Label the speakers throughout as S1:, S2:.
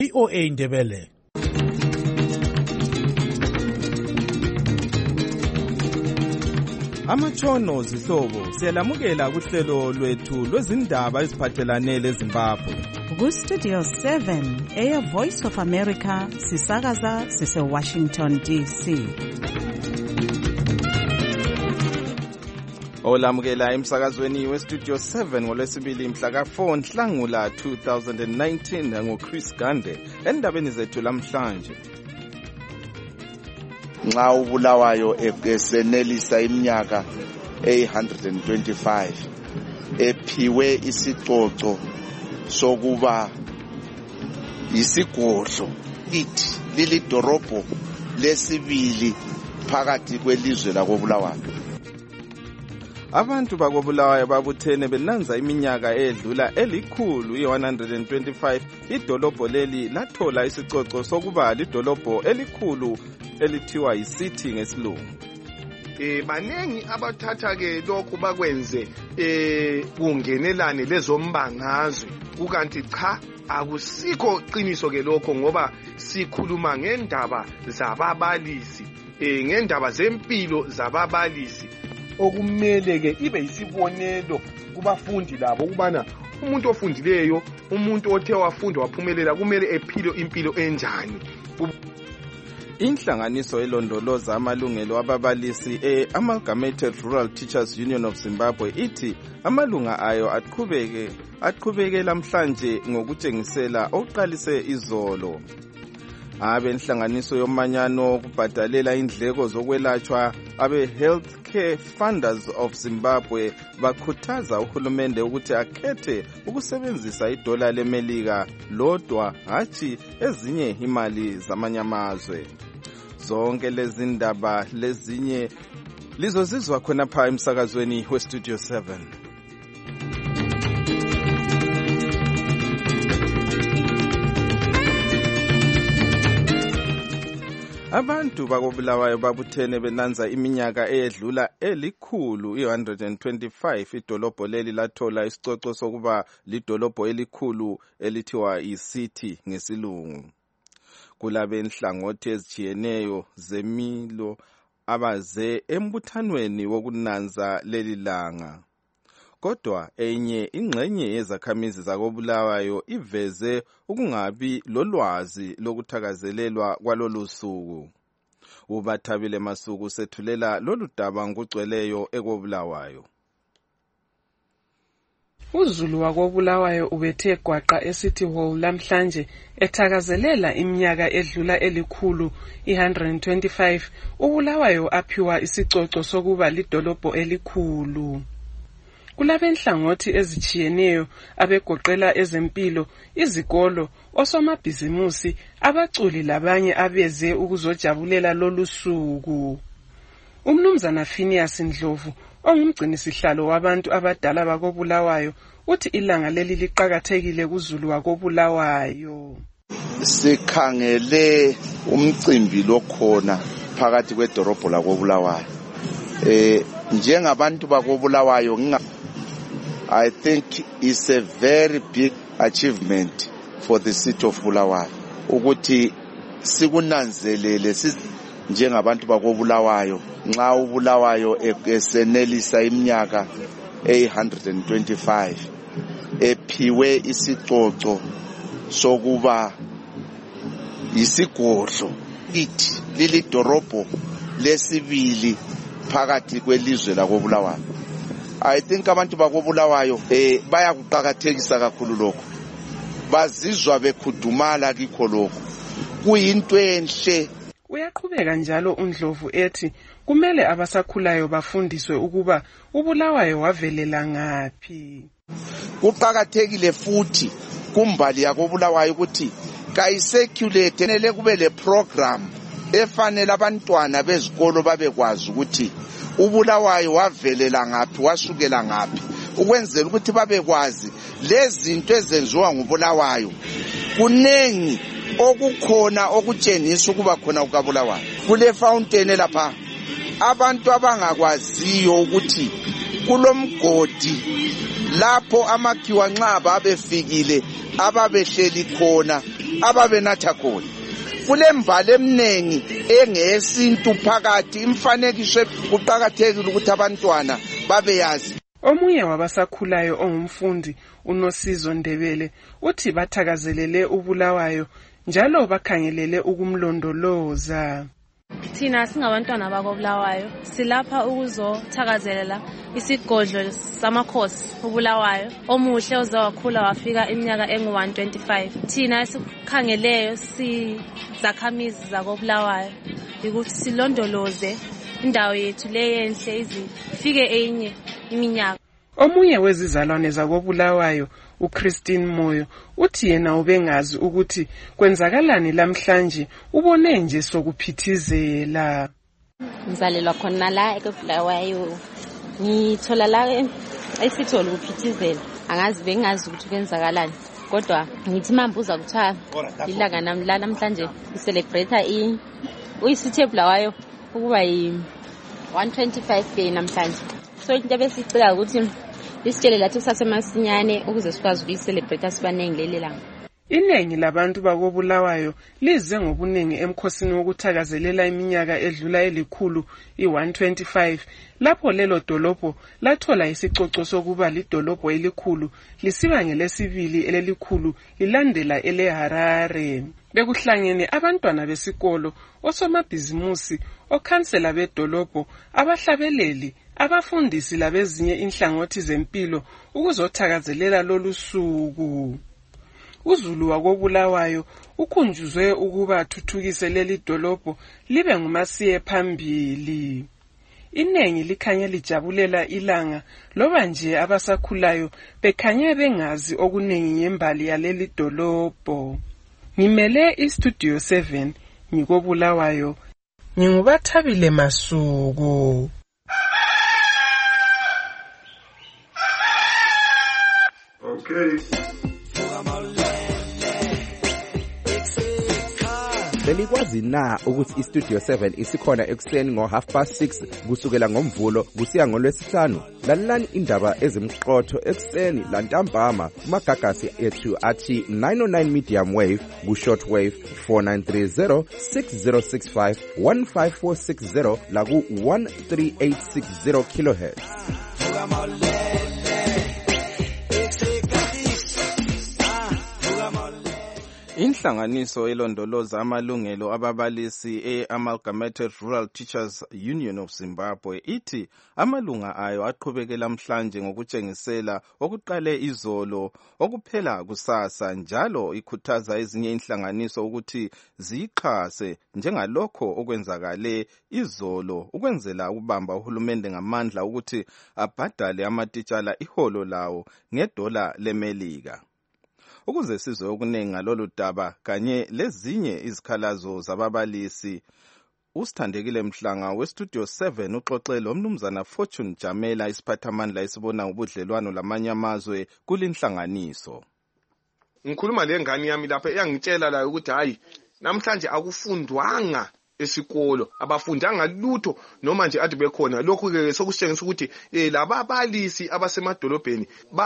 S1: VOA Indebele.
S2: Amatshono zihlobo siyalamukela kuhlelo lwethu lwezindaba eziphathelane leZimbabwe.
S3: Ku-Studio 7 Air Voice of America sisakaza sise-Washington DC.
S2: Olamukela emsakazweni weStudio 7 ngolwesibili mhla ka4 Nhlangula 2019 ngoChris Gande endabeni zethu lamhlanje.
S4: Nxa ubulawayo esenelisa iminyaka 125 ephiwe isicoco sokuba yisigodlo ithi lilidorobho lesibili phakathi kwelizwe lakobulawayo.
S2: Abantu bakobulawayo babuthene benanza iminyaka edlula elikhulu i125 idolobho leli lathola isicoco sokuba lidolobho elikhulu elithiwa yicity ngesilungu.
S5: Baningi abathatha ke lokhu bakwenze kungenelane lezombangazwe ukanti cha akusikho qiniso ke lokho ngoba sikhuluma ngendaba zababalisi ngendaba zempilo zababalisi okumele ke ibe isibonelo kubafundi labo ukubana umuntu ofundileyo umuntu othe wafunda waphumelela kumele ephile impilo enjani.
S2: Inhlanganiso elondoloza amalungelo ababalisi Amalgamated Rural Teachers Union of Zimbabwe ithi amalunga ayo aqhubeke lamhlanje ngokutshengisela oqalise izolo. Abenhlanganiso yomanyano kubhadalela indleko zokwelatshwa Healthcare Funders of Zimbabwe bakhuthaza uhulumende ukuthi akhethe ukusebenzisa idola leMelika lodwa hatshi ezinye imali zamanye amazwe. Zonke lezi ndaba lezinye lizozizwa khona pha emsakazweni weStudio 7. Abantu bakobulawayo babuthene benanza iminyaka eyedlula elikhulu i125 idolobho leli lathola isicoco sokuba lidolobho elikhulu elithiwa yicity ngesilungu. Kulabenhlangothi ezijiyeneyo zemilo abaze embuthanweni wokunanza leli langa. Kodwa enye ingxenye yezakhamizi zakobulawayo iveze ukungabi lolwazi lokuthakazelelwa kwalolu suku. Ubathabile Masuku sethulela lolu daba ngugcweleyo ekobulawayo.
S6: uZulu wakobulawayo ubethe gwaqa eCity Hall lamhlanje ethakazelela iminyaka edlula elikhulu i125 ubulawayo aphiwa isicoco sokuba lidolobho elikhulu. Kulabenhlangothi ezijiyeneyo abegoqela ezempilo, izikolo, osomabhizimusi, abaculi labanye abeze ukuzojabulela lolu suku. Umnumzana Phineas Ndlovu ongumgcinisihlalo wabantu abadala bakobulawayo uthi ilanga leli liqhakathekile kuZulu wakobulawayo.
S4: Sikhangele umcimbi lokhona phakathi kwedorobho lakobulawayo. Njengabantu bakobulawayo I think it's a very big achievement for the city of Bulawayo ukuthi sikunanzelele njengabantu bakobulawayo nxa ubulawayo esenelisa iminyaka 125 ephiwe isicoco sokuba yisigodlo ithi lilidorobho lesibili phakathi kwelizwe lakobulawayo. I think abantu bakobulawayo bayakuqhakathekisa kakhulu lokho. Bazizwa bekhudumala kikho lokho. Kuyinto enhle.
S6: Uyaqhubeka njalo uNdlovu ethi kumele abasakhulayo bafundiswe ukuba ubulawayo wavelela ngaphi.
S4: Kuqhakathekile futhi kumbali yakobulawayo ukuthi kayiseculate nele kube le program efanele abantwana bezikolo babekwazi ukuthi ubulawayo wavelela ngaphi wasukela ngaphi ukwenzela ukuthi babekwazi lezi zinto ezenziwa ngubulawayo kunengi okukhona okutshengisa ukuba khona ukabulawayo. Kule fountain lapha abantu abangakwaziyo ukuthi kulomgodi lapho amakhiwa nxa babefikile ababehleli khona ababenatha khona. Kulembali eminingi engesintu phakathi, imfanekiso kuqhakathekile ukuthi abantwana babeyazi.
S6: Omunye wabasakhulayo ongumfundi uNosizo Ndebele uthi bathakazelele uBulawayo njalo bakhangelele ukumlondoloza.
S1: Thina singabantwana bakoBulawayo silapha ukuzothakazelela isigodlo samakhosi uBulawayo omuhle ozawakhula wafika iminyaka engu-125. Thina esikhangeleyo sizakhamizi zakoBulawayo ukuthi silondoloze indawo yethu leyenhle izifike enye iminyaka.
S6: Omunye wezizalwane zakoBulawayo uChristine Moyo uthi yena ubengazi ukuthi kwenzakalani lamhlanje, ubone nje sokuphithizela.
S7: Ngizalelwa khona la eBulawayo, ngithola la esithola ukuphithizela, angazi bengazi ukuthi kwenzakalani, kodwa ngithi mambuza kuthiwa ilanga namhlanje icelebrate uyisithe eBulawayo ukuba yi-125 day namhlanje. So into besicela ukuthi lisitshele lathi kusasemasinyane ukuze sikwazi ukuyicelebrate sibanengi leli langa.
S6: Iningi labantu bakoBulawayo lize ngobuningi emkhosini wokuthakazelela iminyaka edlula elikhulu i-125 lapho lelo dolobho lathola isicoco sokuba lidolobho elikhulu lisiba ngelesibili elelikhulu lilandela eleHarare. Bekuhlangene abantwana besikolo, osomabhizimusi, okhansela bedolobho, abahlabeleli, abafundisi labezinye inhlangothi zempilo ukuzothakazelela lolu suku. uZulu wakoBulawayo ukhunjuzwe ukuba athuthukise leli dolobho libe ngumasiye phambili. Inengi likhanya lijabulela ilanga loba nje abasakhulayo bekhanya bengazi okuningi ngembali yaleli dolobho. Ngimele iStudio 7 ngikoBulawayo, nginguBathabile Masuku.
S5: Okay.
S8: Belikwazi na ukuthi iStudio 7 isikhona ekuseni ngo6:30 kusukela ngoMvulo kusiya ngoLwesihlanu? Lalelani indaba ezimqotho ekuseni lantambama kumagagasi ethu athi 909 medium wave ku-short wave 4930 6065 15460 la ku-13860 kilohertz.
S2: Inhlanganiso elondoloza amalungelo ababalisi e-Amalgamated Rural Teachers Union of Zimbabwe ithi amalunga ayo aqhubekela namhlanje ngokutshengisela okuqale izolo okuphela kusasa, njalo ikhuthaza ezinye inhlanganiso ukuthi ziyixhase njengalokho okwenzakale izolo ukwenzela ukubamba uhulumende ngamandla ukuthi abhadale amatitshala iholo lawo $1 leMelika. Ukuze sizwe okuningi ngalolu daba kanye lezinye izikhalazo zababalisi, uSithandekile Mhlanga weStudio 7 uxoxe lomnumzana Fortune Jamela, isiphathamandla esibona ubudlelwano lamanye amazwe kulinhlanganiso.
S5: Ngikhuluma lengane yami lapha eyangitshela la ukuthi hayi namhlanje akufundwanga esikolo, abafundanga lutho noma nje ade bekhona. Lokhu ke sokusitshengisa ukuthi lababalisi abasemadolobheni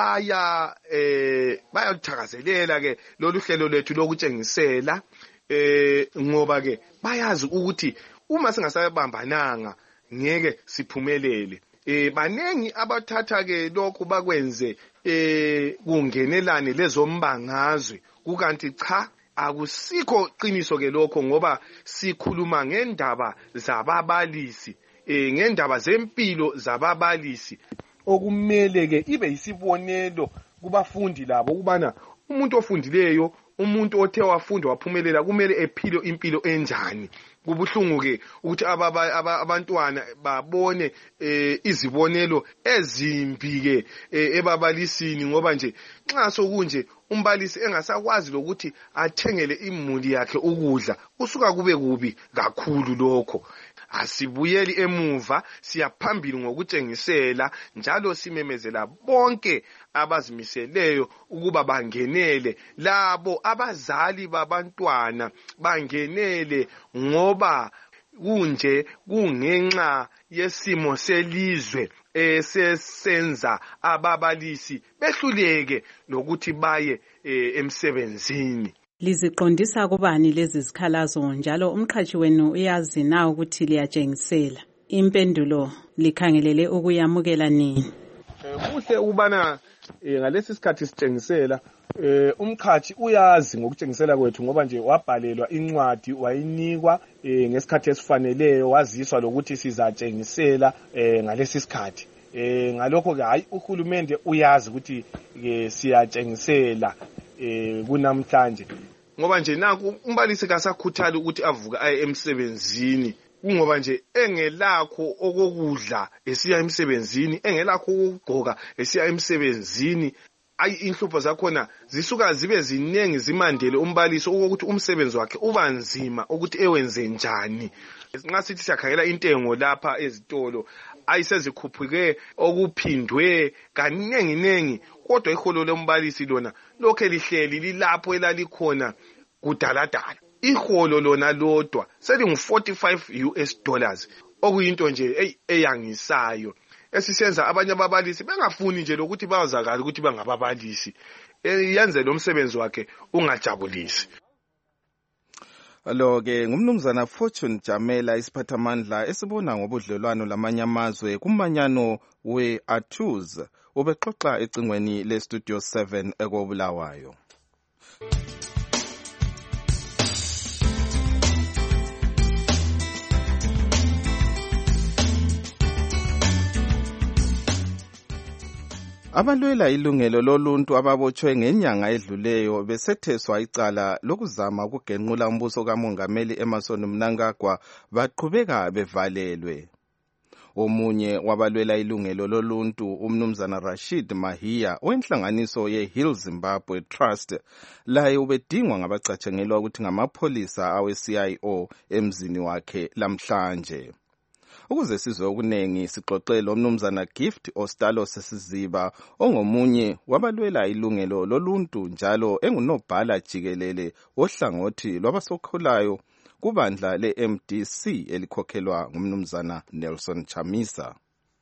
S5: bayathakazelela ke lolu hlelo lethu lokutshengisela ngoba ke bayazi ukuthi uma singasabambananga ngeke siphumelele. Banengi abathatha ke lokhu bakwenze kungenelane lezombangazwe, kukanti cha akusikho qiniso ke lokho, ngoba sikhuluma ngendaba zababalisi, ngendaba zempilo zababalisi okumele ke ibe isibonelo kubafundi labo ukubana umuntu ofundileyo, umuntu othe wafunda waphumelela kumele ephile impilo enjani. Kubuhlungu ke ukuthi abantwana babone izibonelo ezimbi ke ebabalisini, ngoba nje nxa sokunje umbalisi engasakwazi lokuthi athengele imuli yakhe ukudla, usuka kube kubi kakhulu lokho. Asibuyeli emuva, siyaphambili ngokutshengisela njalo simemezela bonke abazimiseleyo ukuba bangenele, labo abazali babantwana bangenele, ngoba kunje kungenxa yesimo selizwe esesenza ababalisi behluleke nokuthi baye emsebenzini.
S3: liziqondisa kubani lezi zikhalazo njalo umqhashi wenu uyazi na ukuthi liyatshengisela? Impendulo likhangelele ukuyamukela nini?
S5: Kuhle ukubana ngalesi sikhathi sitshengisela umqhashi uyazi ngokutshengisela kwethu ngoba nje wabhalelwa incwadi wayinikwa ngesikhathi esifaneleyo waziswa lokuthi sizatshengisela ngalesi sikhathi. Ngalokho ke hayi uhulumende uyazi ukuthi siyatshengisela kunamhlanje ngoba nje naku umbalisi kasakhuthali ukuthi avuka aye emsebenzini kungoba nje engelakho okokudla esiya emsebenzini engelakho okugqoka esiya emsebenzini. Inhlupho zakhona zisuka zibe ziningi zimandele umbalisi ukuthi umsebenzi wakhe uba nzima ukuthi ewenze njani. Nxa sithi siyakhangela intengo lapha ezitolo ayisezikhuphike okuphindwe kaningi kodwa iholo lombalisi lona lokho lihleli lilapho elalikhona kudaladala. Iholo lona lodwa selingu$45 okuyinto nje eyangisayo esisenza abanye ababalisi bengafuni nje lokuthi bazakala ukuthi bangababalisi yenze lo msebenzi wakhe ungajabulisi.
S2: Lo-ke ngumnumzana Fortune Jamela isiphathamandla esibona ngobudlelwano lamanye amazwe kumanyano we-ATUZ ubexoxa ecingweni le-Studio 7 ekobulawayo. Abalwela ilungelo loluntu ababotshwe ngenyanga edluleyo besetheswa icala lokuzama ukugenqula umbuso kaMongameli Emmerson Mnangagwa baqhubeka bevalelwe. Omunye wabalwela ilungelo loluntu umnumzana Rashid Mahia wenhlanganiso ye-Hill Zimbabwe Trust laye ubedingwa ngabacatshangelwa ukuthi ngamapholisa awe-CIO emzini wakhe lamhlanje. Ukuze sizwe okunengi sixoxele umnumzana Gift Ostalo Sesiziba ongomunye wabalwela ilungelo loluntu njalo engunobhala jikelele ohlangothi lwabasokholayo kubandla le-MDC elikhokhelwa ngumnumzana Nelson Chamisa.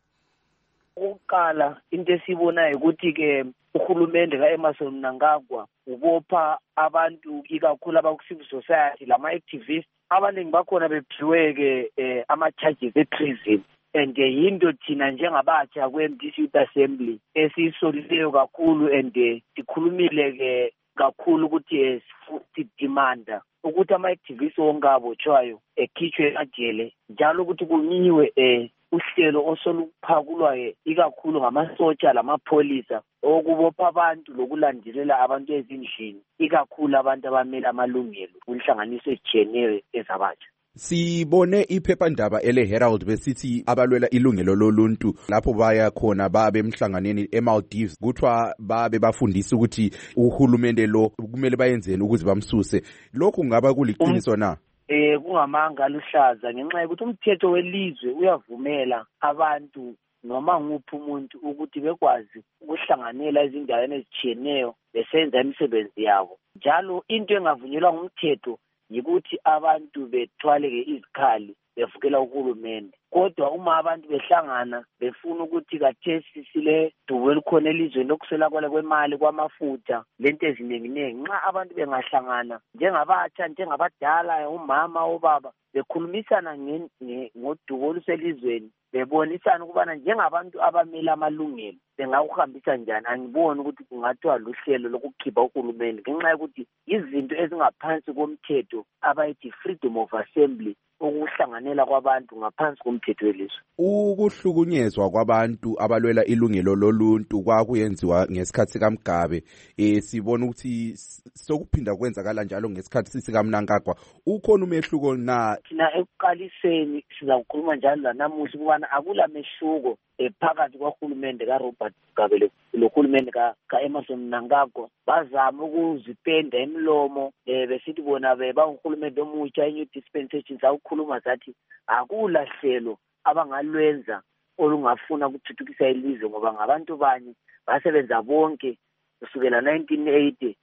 S9: Ukuqala into esibonayo ukuthi ke uhulumende kaEmmerson Mnangagwa ubopha abantu ikakhulu abaku-civil society lama-activists abaningi bakhona bephiwe-ke ama-charges e-treason and yinto thina njengabatsha kwe-MDC Youth Assembly esiyisolileyo kakhulu and sikhulumile-ke kakhulu ukuthi sidimanda ukuthi ama-activists wonke abotshwayo ekhitshwe emajele njalo ukuthi kunyiwe uhlelo osoluphakulwa ikakhulu ngamasotsha lamapholisa okubopha abantu lokulandelela abantu ezindlini ikakhulu abantu abamele amalungelo kunhlanganiso ezitshiyeneyo ezabatsha.
S8: Sibone iphephandaba ele-Herald besithi abalwela ilungelo loluntu lapho baya khona babe emhlanganeni eMaldives kuthiwa babe bafundisa ukuthi uhulumende lo kumele bayenzeni ukuze bamsuse. Lokhu kungaba kuliqiniso na?
S9: Kungamanga aluhlaza ngenxa yokuthi umthetho welizwe uyavumela abantu noma nguphi umuntu ukuthi bekwazi ukuhlanganela ezindaweni ezitshiyeneyo besenza imisebenzi yabo. Njalo into engavunyelwa ngumthetho yikuthi abantu bethwaleke izikhali bevukela uhulumende. Kodwa uma abantu behlangana befuna ukuthi kathesi sile dubo elikhona elizweni lokuswelakala kwemali kwamafutha lento eziningi nxa abantu bengahlangana njengabatsha njengabadala umama obaba bekhulumisana ngodubo oluselizweni bebonisana ukubana njengabantu abamele amalungelo bengakuhambisa njani. Angiboni ukuthi kungathiwa luhlelo lokukhipha uhulumende ngenxa yokuthi izinto ezingaphansi komthetho abayithi freedom of assembly ukuhlanganela kwabantu ngaphansi komthetho welizwe.
S8: Ukuhlukunyezwa kwabantu abalwela ilungelo loluntu kwakuyenziwa ngesikhathi sikaMgabe. Sibona ukuthi sokuphinda kwenzakala njalo ngesikhathi sikaMnangagwa. Ukhona umehluko na?
S9: Thina ekuqaliseni siza kukhuluma njalo lanamuhla ukubana akula mehluko phakathi kwahulumende kaRobert Mugabelohulumende kaEmmerson Mnangagwa. Bazama ukuzipenda imilomo besithi bona bangahulumende omutsha inew dispensation zawukhuluma zathi akulahlelo abangalwenza olungafuna ukuthuthukisa ilizwe ngoba ngabantu banye basebenza bonke kusukela 1980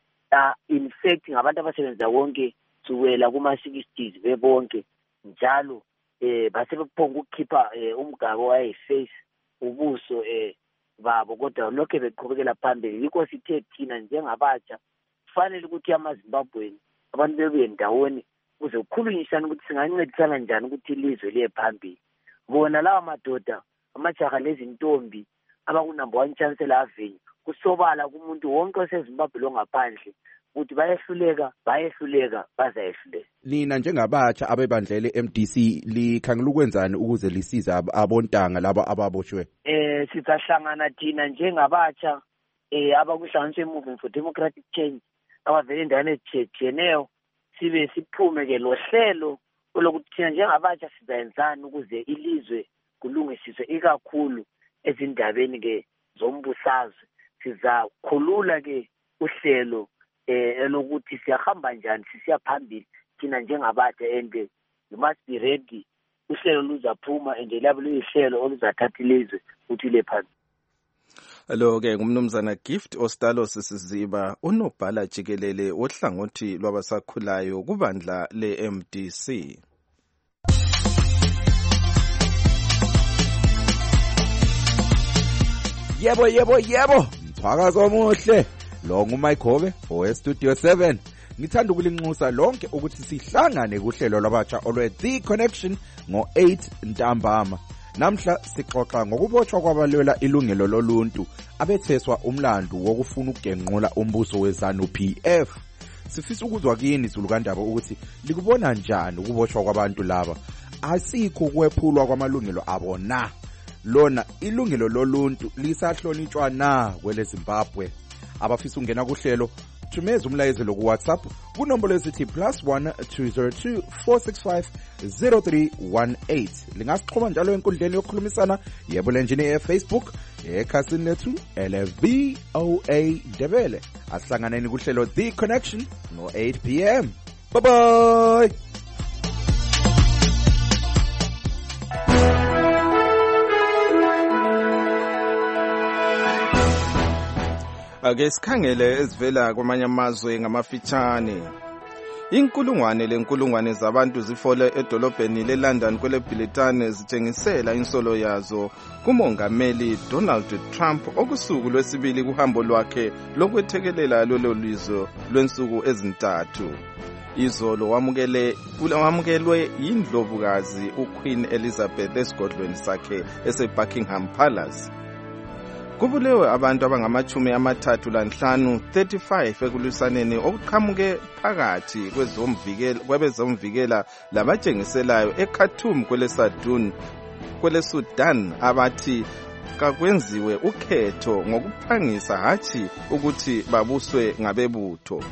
S9: in fact ngabantu abasebenza bonke kusukela kuma-60s bebonke njalo basebekuphonga ukukhipha umgabo wayeyiface ubuso babo kodwa lokho beqhubekela phambili. Yikho sithe thina njengabatsha kufanele ukuthi amaZimbabweni abantu bebuye ndawoni kuze kukhulunyisane ukuthi singancedisana njani ukuthi ilizwe liye phambili. Bona lawa madoda amajaha lezintombi abakunumber 1 Chancellor Avenue kusobala kumuntu wonke oseZimbabwe longaphandle ukuthi bayehluleka bazayehluleka.
S8: Nina njengabatsha abebandlele MDC likhangela ukwenzani ukuze lisiza abontanga laba ababoshwe?
S9: Sizahlangana thina njengabatsha abakuhlanganiswe Movement for Democratic Change abavele endaweni ezitshiyeneyo sibe siphume ke lo hlelo lokuthi thina njengabatsha sizayenzani ukuze ilizwe kulungisiswe ikakhulu ezindabeni ke zombusazwe. Sizakhulula ke uhlelo elokuthi siyahamba njani sisiya phambili thina njengabatsha and you must be ready. Uhlelo luzaphuma and labo luyihlelo oluzathatha ilizwe ukuthi le phambili.
S2: Lo ke ngumnumzana Gift Ostalo Sisiziba unobhala jikelele ohlangothi lwabasakhulayo kubandla le-MDC.
S8: Yebo mthwakazo omuhle lo nguMayikhove oweStudio 7. Ngithanda ukulinxusa lonke ukuthi sihlangane kuhlelo lwabatsha olwe The Connection ngo-8 ntambama. Namhla sixoxa ngokubotshwa kwabalwela ilungelo loluntu abetheswa umlando wokufuna ukugenqula umbuso weZANU PF. Sifisa ukuzwa kini Zulukandaba ukuthi likubona njani ukubotshwa kwabantu laba. Asikho ukwephulwa kwamalungelo abo na? Lona ilungelo loluntu lisahlonitshwa na kwele Zimbabwe? Abafisa ungena kuhlelo thumeza umlayezelo ku WhatsApp kunombolo esithi +1 202 465 0318. Lingasixhoma njalo enkundleni yokukhulumisana yebo lenjini eFacebook ekhasini lethu LVOA Ndebele. Asihlanganeni kuhlelo The Connection no-8 p.m. Bye bye.
S2: Ake sikhangele ezivela kwamanye amazwe ngamafitshane. Inkulungwane zabantu zifole edolobheni leLondon kwele Britane zitshengisela insolo yazo kumongameli Donald Trump okusuku lwesibili kuhambo lwakhe lokwethekelela lolo lizwe lwensuku ezintathu. Izolo wamukelwe yindlovukazi uQueen Elizabeth esigodlweni sakhe ese-Buckingham Palace. Kubulewe abantu abangama-35 ekulwisaneni okuqhamuke phakathi kwezomvikela labatshengiselayo eKhartoum kwele Sudan abathi kakwenziwe ukhetho ngokuphangisa hathi ukuthi babuswe ngabebutho.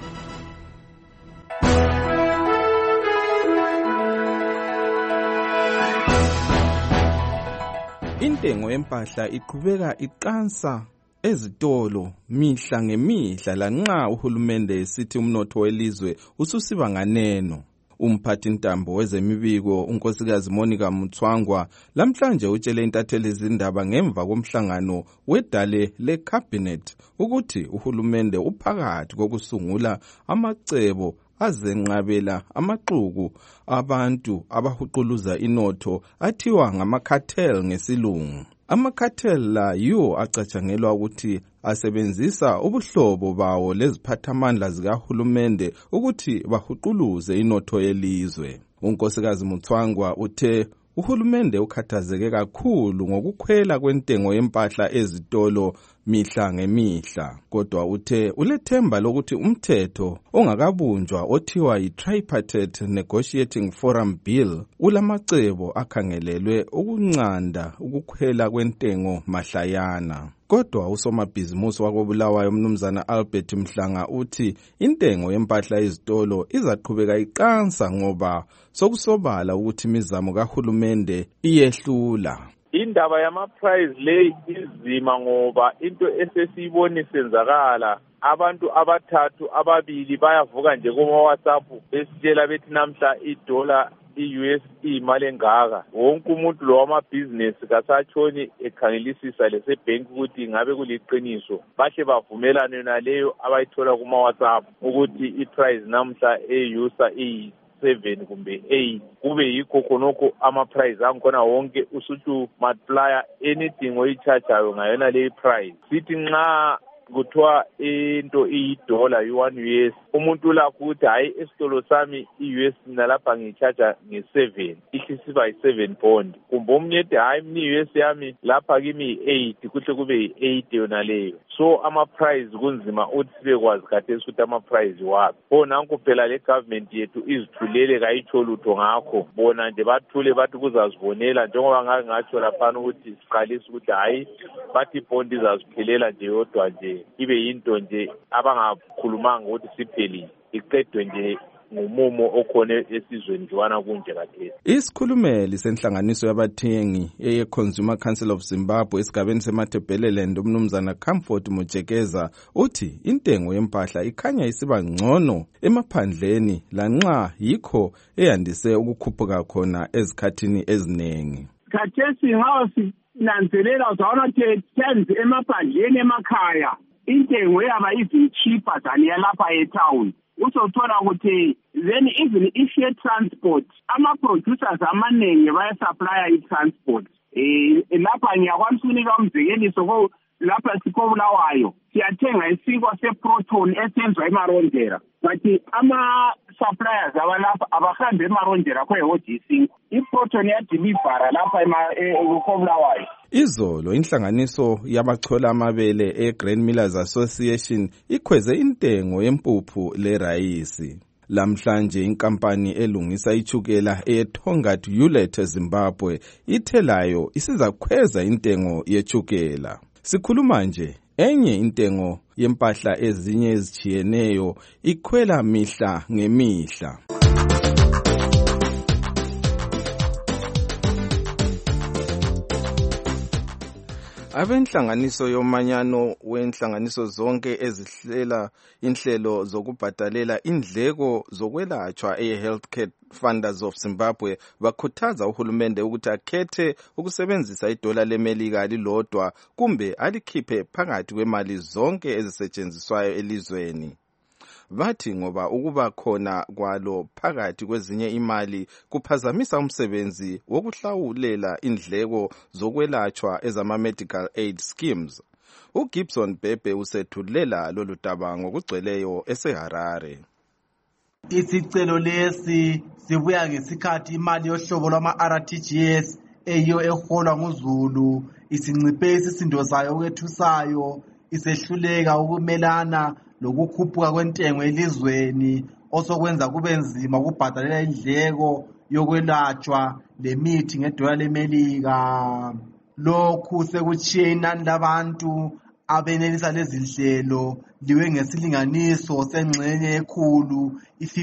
S2: Intengo yempahla iqhubeka iqansa ezitolo mihla ngemihla lanxa uhulumende esithi umnotho welizwe ususiba nganeno. Umphathi ntambo wezemibiko unkosikazi Monica Mutswangwa lamhlanje utshele intatheli izindaba ngemva komhlangano wedale leCabinet ukuthi uhulumende uphakathi kokusungula amacebo azenqabela amaxuku abantu abahuquluza inotho athiwa ngama-cartel ngesilungu. Ama-cartel la yiwo acatshangelwa ukuthi asebenzisa ubuhlobo bawo leziphathamandla zikahulumende ukuthi bahuquluze inotho yelizwe. Unkosikazi Mutswangwa uthe uhulumende ukhathazeke kakhulu ngokukhwela kwentengo yempahla ezitolo mihla ngemihla, kodwa uthe ulethemba lokuthi umthetho ongakabunjwa othiwa yi-Tripartite Negotiating Forum Bill ulamacebo akhangelelwe ukunqanda ukukhwela kwentengo mahlayana. Kodwa usomabhizimusi wakobulawayo umnumzana Albert Mhlanga uthi intengo yempahla ezitolo izaqhubeka iqansa ngoba sokusobala ukuthi imizamo kahulumende iyehlula.
S10: Indaba yama-price le izima ngoba into esesiyibona isenzakala. Abantu ababili bayavuka nje kuma-WhatsApp besitshela bethi namhla idola i-US imali engaka. Wonke umuntu lo wamabhizinesi kasatshoni ekhangelisisa lesebhenki ukuthi ngabe kuliqiniso. Bahle bavumelane yona leyo abayithola kuma-WhatsApp ukuthi i-price namhla eyusa 7 kumbe 8 kube yikho khonokho ama-price angkhona wonke usuthi multiplier anything oyichajayo ngayona leyi price. Sithi nxa kuthiwa into iyidola i-1 US umuntu ulakho ukuthi hayi esitolo sami i-US nalapha ngichaja nge-7 ihlisiba yi-7 bond, kumbe omunye ethi hayi mina i-US yami lapha kimi yi-8 kuhle kube yi-8 yona leyo. So ama-price kunzima ukuthi sibekwazi khathesi ukuthi ama-price waphi. Nanku phela le government yethu izithulele kayitsho lutho ngakho, bona nje bathule bathi kuzazibonela, njengoba ngake ngatsho laphana ukuthi siqalisa ukuthi hayi bathi ibhondi izaziphelela nje yodwa nje ibe yinto nje abangakhulumanga ukuthi siphelile, iqedwe nje ngumumo okhona esizweni njwana kunje kathesi.
S2: Isikhulumeli senhlanganiso yabathengi eye-Consumer Council of Zimbabwe esigabeni seMatabeleland umnumzana Comfort Mujekeza uthi intengo yempahla ikhanya isiba ngcono emaphandleni lanxa yikho eyandise ukukhuphuka khona ezikhathini eziningi.
S11: Khathesi ngawo sinanzelela uzawona ukuthi tens emaphandleni emakhaya intengo yaba even cheaper than yalapha e-town. Usothola ukuthi then even if you transport ama-producers amaningi bayasupply i-transport lapha ngiyakwanisa ukunika umzekeliso lapha sikobulawayo siyathenga isinkwa seproton esenzwa emarondera, but ama-suppliers abalapha abahambe emarondera kwe-hodisinkwa iproton yadilivara lapha ekobulawayo.
S2: Izolo inhlanganiso yabachola amabele e-Grain Millers Association ikhweze intengo yempuphu lerayisi. Lamhlanje inkampani elungisa ichukela eTongat Hewlett eZimbabwe ithelayo isizakhweza intengo yechukela. Sikhuluma nje enye intengo yempahla ezinye ezichiyeneyo ikhwela mihla ngemihla. Abenhlanganiso yomanyano wenhlanganiso zonke ezihlela inhlelo zokubhadalela indleko zokwelatshwa e-Healthcare Funders of Zimbabwe bakhuthaza uhulumende ukuthi akhethe ukusebenzisa idola lemelika lilodwa kumbe alikhiphe phakathi kwemali zonke ezisetshenziswayo elizweni. Bathi ngoba ukuba khona kwalo phakathi kwezinye imali kuphazamisa umsebenzi wokuhlawulela indleko zokwelatshwa ezama-medical aid schemes. uGibson Bhebhe usethulela lolu daba ngokugcweleyo eseHarare.
S12: Isicelo lesi sibuya ngesikhathi imali yohlobo lwama-RTGS eyiyo eholwa nguZulu isinciphe isisindo sayo okwethusayo, isehluleka ukumelana lokukhuphuka kwentengo elizweni osokwenza kube nzima ukubhadalela indleko yokwelatshwa lemithi ngedola lemelika. Lokhu sekutshiye inani labantu abenelisa lezi nhlelo liwe ngesilinganiso sengxenye ekhulu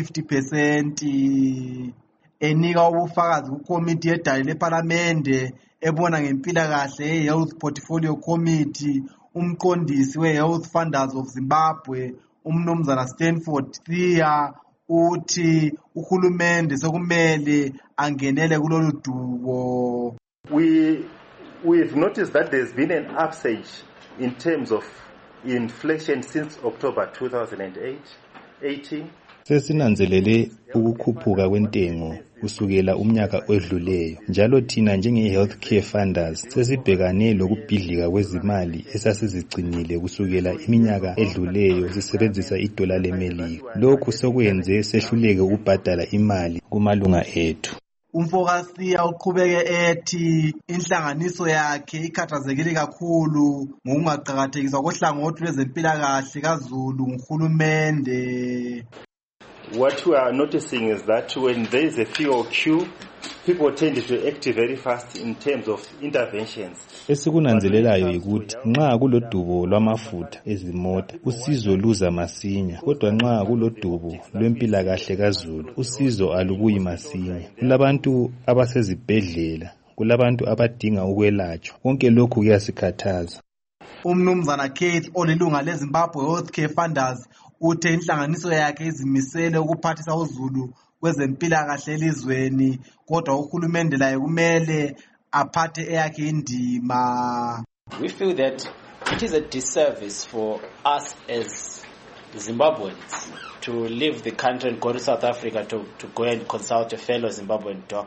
S12: i-50%, enika ubufakazi kukomiti yedale lePhalamende ebona ngempilakahle ye-Health Portfolio Committee umqondisi we-Health Funders of Zimbabwe umnumzana Stanford Thea uthi uhulumende sekumele angenele kulolu dubo.
S13: We've noticed that there's been an upsurge in terms of inflation since October 2018.
S14: Sesinanzelele ukukhuphuka kwentengo kusukela umnyaka odluleyo, njalo thina njenge-healthcare funders sesibhekane lokubhidlika kwezimali esasizigcinile kusukela iminyaka edluleyo sisebenzisa idola lemelika. Lokhu sokwenze sehluleke ukubhadala imali kumalunga ethu.
S12: Umfokasiya uqhubeke ethi inhlanganiso yakhe ikhathazekile kakhulu ngokungaqhakathekiswa kohlangothi lwezempilakahle kaZulu nguhulumende.
S13: What we are noticing is that when there is a fuel queue, people tend to act very fast in terms of interventions.
S14: Esikunanzelelayo ukuthi nxa kulodubo lwamafutha ezimota usizo luza masinya, kodwa nxa kulodubo lwempilakahle kaZulu usizo alubuyi masinya. Kulabantu abasezibhedlela, kulabantu abadinga ukwelatshwa, konke lokhu kuyasikhathaza.
S12: Umnumzana Keith olilunga leZimbabwe Healthcare Funders uthe inhlanganiso yakhe izimisele ukuphathisa uZulu kwezempilakahle elizweni, kodwa uhulumende laye kumele aphathe eyakhe indima.
S15: We feel that it is a disservice for us as Zimbabweans to leave the country and go to South Africa to go and consult a fellow Zimbabwean doctor.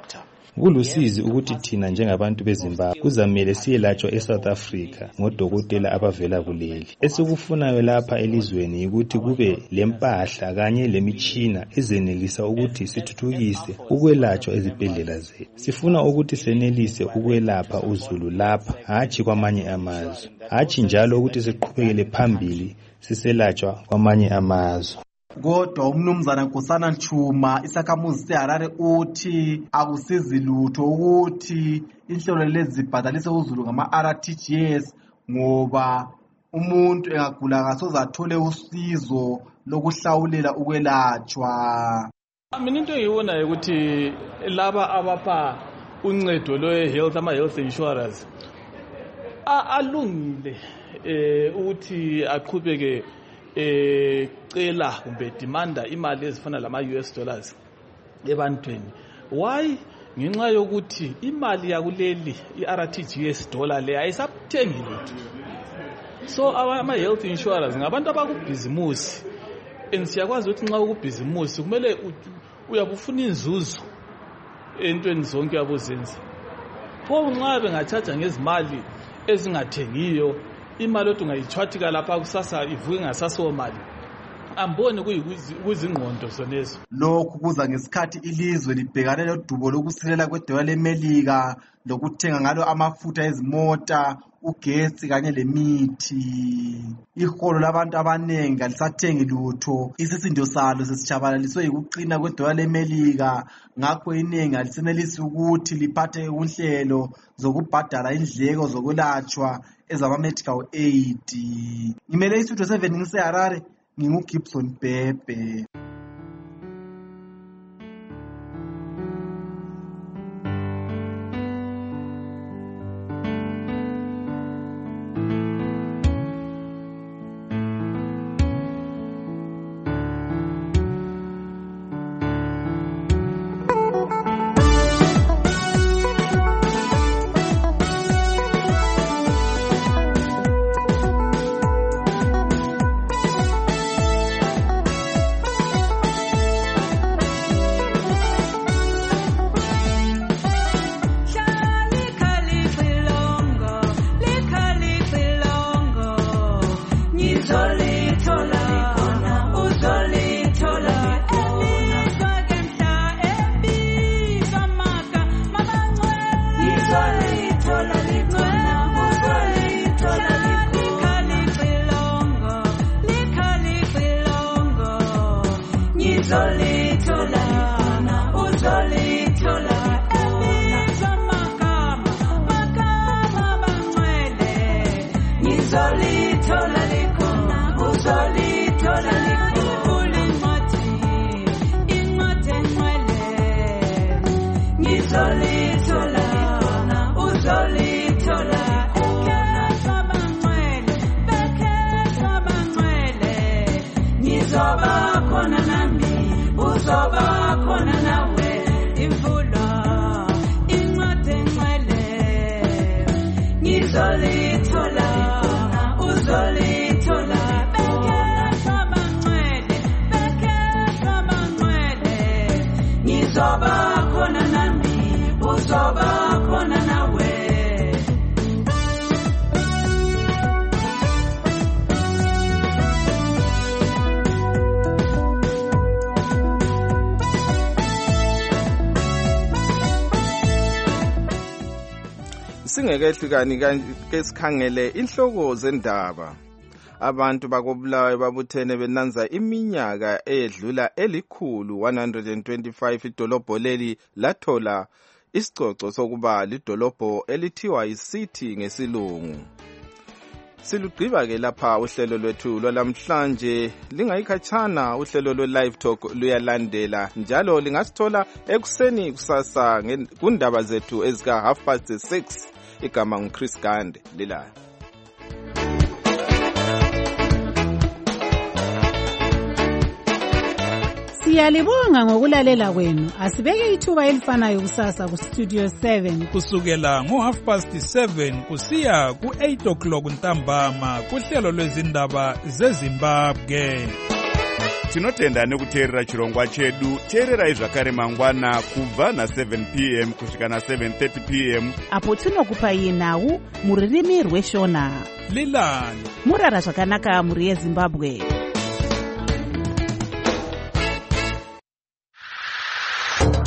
S14: Kulusizi ukuthi thina njengabantu beZimbabwe kuzamele siyelatshwa eSouth Africa ngodokotela abavela kuleli. Esikufunayo lapha elizweni ukuthi kube lempahla kanye lemitshina ezenelisa ukuthi sithuthukise ukwelatshwa ezibhedlela zethu. Sifuna ukuthi senelise ukwelapha uzulu lapha, hatshi kwamanye amazwe. Hatshi njalo ukuthi siqhubekele phambili siselatshwa kwamanye amazwe.
S12: Kodwa umnumzana Nkosana Nchuma isakhamuzi seHarare uthi akusizi lutho ukuthi inhlelo lezi zibhadalise uzulu ngama-RTGS ngoba umuntu engagula kasoze athole usizo lokuhlawulela ukwelatshwa.
S16: Mina into engiyibonayo ukuthi laba abapha uncedo lwe-health ama-health insurance alungile ukuthi aqhubeke cela kumbe demanda imali ezifana lama-US dollars ebantwini. Why? Ngenxa yokuthi imali yakuleli i-RTGS dollar le ayisathengi lutho. So ama-health insurance ngabantu abakubhizimusi, and siyakwazi ukuthi nxa ukubhizimusi kumele uyabufuna inzuzo entweni zonke yabozenzi. Pho nxa bengathatha ngezimali ezingathengiyo, imali othi ungayithwathika lapha kusasa ivuke ngasaso mali, amboni kuyizingqondo zonezo.
S12: Lokhu kuza ngesikhathi ilizwe libhekane lodubo lokusilela kwedola leMelika lokuthenga ngalo amafutha ezimota, ugesi kanye lemithi. Iholo labantu abanengi alisathengi lutho, isisindo salo sesitshabalaliswe yikuqina kwedola leMelika, ngakho iningi alisenelisi ukuthi liphathe unhlelo zokubhadala indleko zokwelatshwa ezama-medical aid. Ngimele iStudio 7 ngiseHarare, nginguGibson Bhebhe.
S2: Singekehlukani ke sikhangele inhloko zendaba. Abantu bakobulawayo babuthene benanza iminyaka edlula elikhulu 125 idolobho leli lathola isicoco sokuba lidolobho elithiwa yiCity ngesilungu. Silugqiba ke lapha uhlelo lwethu lwalamhlanje. Lingayikhatshana uhlelo lwe-Live Talk luyalandela njalo lingasithola ekuseni kusasa kundaba zethu ezika 6:30. Igama nguChris Gande lilayo.
S3: Siyalibonga ngokulalela kwenu. Asibeke ithuba elifanayo kusasa kuStudio 7
S17: kusukela ngo7:30 kusiya ku8 o'clock ntambama kuhlelo lwezindaba zeZimbabwe.
S18: tinotenda nekuteerera chirongwa chedu. teererai zvakare mangwana kubva na7 p.m. kusvika na7:30 p.m.
S19: apo tinokupai nhau mururimi rweshona.
S17: lilani
S19: murara zvakanaka mhuri yezimbabwe.